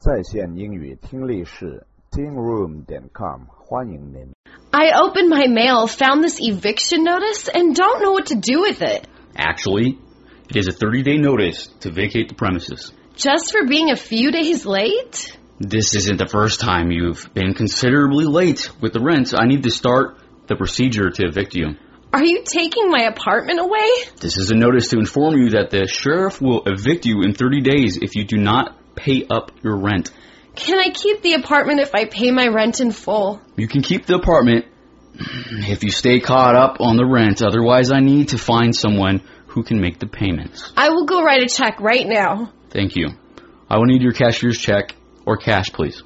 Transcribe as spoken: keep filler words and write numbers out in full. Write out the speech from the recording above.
在线英语听力室 teen room dot com 欢迎您。 I opened my mail, found this eviction notice, and don't know what to do with it. Actually, it is a thirty-day notice to vacate the premises. Just for being a few days late? This isn't the first time you've been considerably late with the rent. I need to start the procedure to evict you. Are you taking my apartment away? This is a notice to inform you that the sheriff will evict you in thirty days if you do not pay up your rent. Can I keep the apartment if I pay my rent in full? You can keep the apartment if you stay caught up on the rent. Otherwise, I need to find someone who can make the payments. I will go write a check right now. Thank you. I will need your cashier's check or cash, please.